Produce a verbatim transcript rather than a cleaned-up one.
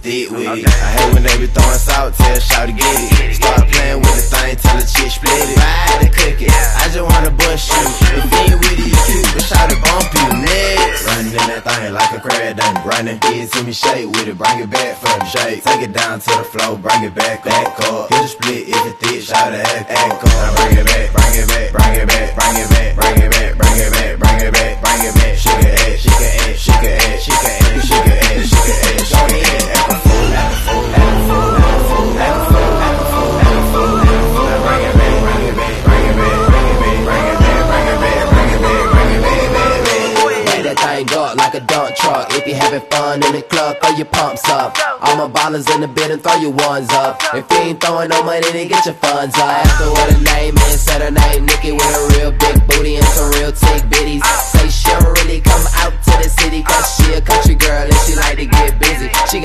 thick with it. I hate when they be throwing salt, tell shout to get it. Start playing with the thing, tell the chick split it. Ride and cook it, I just wanna bust you. If you ain't with it, you cute, but shout to bump you next. Running in that thing like a crab done running. Get it to me, shake with it, bring it back for the shake. Take it down to the floor, bring it back, back up. Hit a split if it thick, shout to act, act up. Now bring it back, bring it back, bring it back, bring it back, bring it back, bring it back, bring it back, bring it back. She can act, she can act, she can act, she can act, she can act, she can act, she can act. Act a fool, act a fool, act a fool, act a fool, act a fool, act a fool, act a fool, act a fool. Now bring it back, bring it back, bring it back, bring it back, bring it back, bring it back, bring it back, bring it back, back, back. Let that thing go like a dump truck. If you having fun in the club, throw your pumps up. All my ballers in the building, throw your ones up. If you ain't throwing no money, then get your funds up. Ask her what her name is, said her name Nikki with a real big booty and some real tick bitties. Say she don't really come out to the city, cause she a country girl and she like to get busy. She